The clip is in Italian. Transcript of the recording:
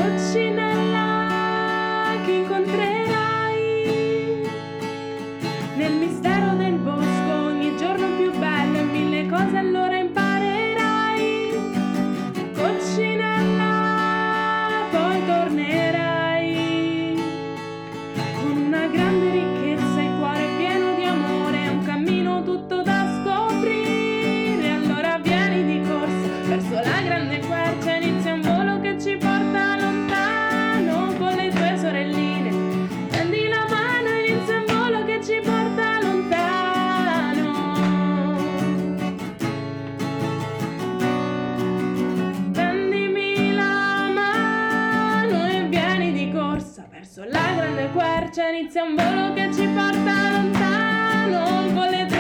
Coccinella che incontrerai nel mistero del bosco, ogni giorno più bello e mille cose allora imparerai. Coccinella, poi tornerai con una grande ricchezza, il cuore pieno di amore, è un cammino tutto da scoprire. Allora vieni di corsa verso la grande quercia, inizia un volo che ci porta lontano con le tue sorelline. Prendi la mano, inizia un volo che ci porta lontano. Prendimi la mano e vieni di corsa verso la grande quercia, inizia un volo che ci porta lontano con le tue